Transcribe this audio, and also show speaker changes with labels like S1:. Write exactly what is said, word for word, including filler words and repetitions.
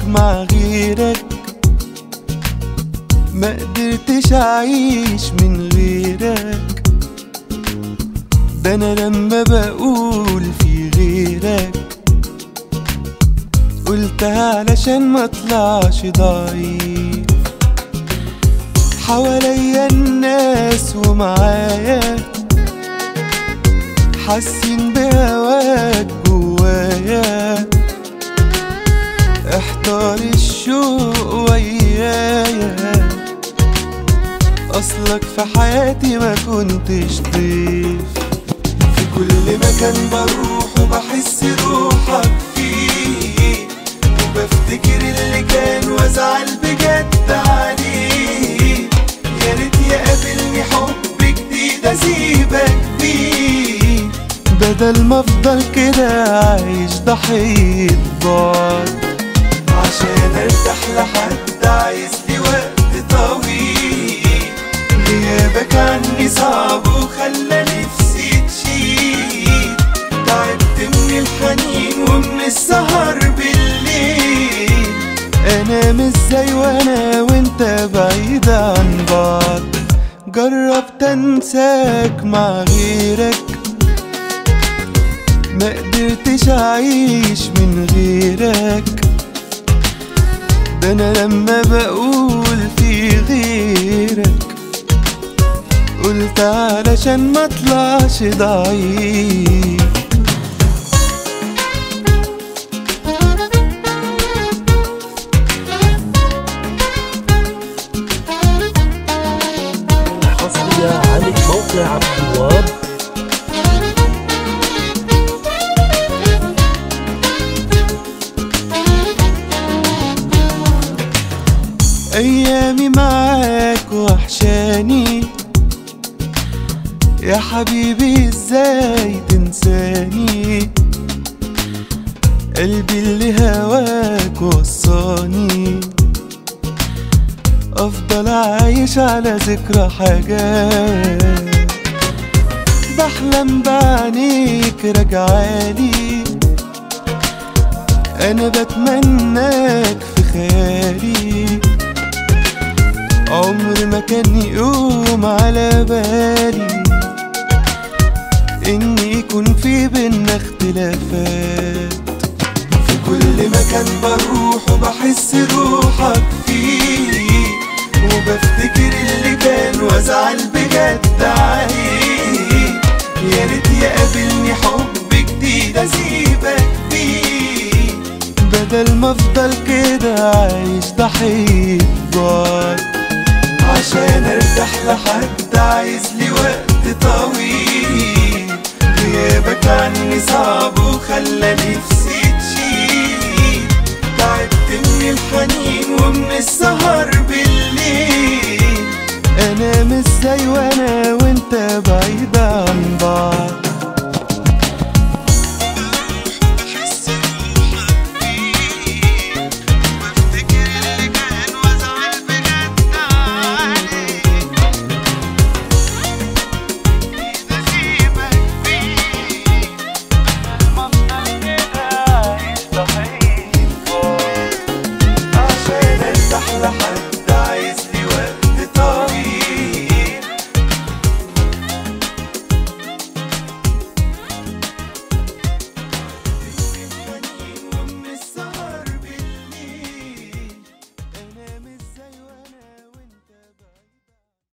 S1: مع غيرك، ما قدرتش اعيش من غيرك. ده انا لما بقول في غيرك قلتها علشان ما اطلعش ضعيف. حواليا الناس ومعايا حاسين بهواك جوايا، احتار الشوق ويايا، اصلك في حياتي ما كنتش ضيف. في كل مكان بروح وبحس روحك فيه، وبفتكر اللي كان وازعل بجد عليه. يا ريت يقابلني حب جديد اسيبك بيه، بدل ما افضل كده عايش ضحية بعد. عشان ارتاح لحد عايز لي وقت طويل، غيابك عني صعب وخلى نفسي تشيل. تعبت من الحنين ومن السهر بالليل، انام ازاي وانا وانت بعيد عن بعض. جربت انساك مع غيرك، ما قدرتش اعيش من غيرك. ده انا لما بقول في غيرك قلت علشان ما اطلعش ضعيف.
S2: حصرية على موقع عبد الوهاب.
S1: ايامي معاك وحشاني يا حبيبي، ازاي تنساني؟ قلبي اللي هواك وصاني افضل عايش على ذكرى حاجات. بحلم بعينيك راجعالي، انا بتمناك في خيالي. عمر ما كان يقوم على بالي ان يكون في بينا اختلافات. في كل مكان بروح وبحس روحك فيه، وبفتكر اللي كان وازعل بجد عليه. يا ريت يقابلني حب جديد اسيبك بيه، بدل ما افضل كده عايش ضحية بعد. عشان ارتاح لحد عايز لي وقت طويل، غيابك عني صعب وخلى نفسي تشيل. تعبت من الحنين ومن السهر بالليل، انام ازاي وانا